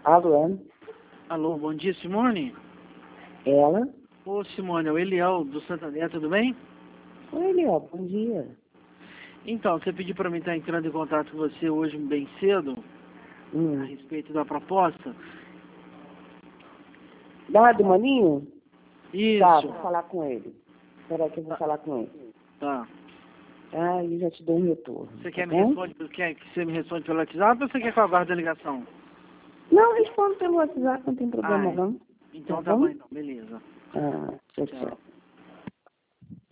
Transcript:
Alô? Alô, bom dia, Simone? Ela? Ô, Simone, é o Eliel do Santander, tudo bem? Oi, Léo, bom dia. Então, você pediu para mim estar entrando em contato com você hoje bem cedo, a respeito da proposta. Lá do Maninho? Isso. Tá, vou falar com ele. Espera que eu vou falar com ele. Tá. Ah, eu já te dou um retorno. Você tá quer bom? quer que você me responda pelo WhatsApp ou você quer que eu aguarde a ligação? Não, respondo pelo WhatsApp, não tem problema não. Então Tá tá bom, bom? então, beleza. Ah, tchau, tchau. Tchau.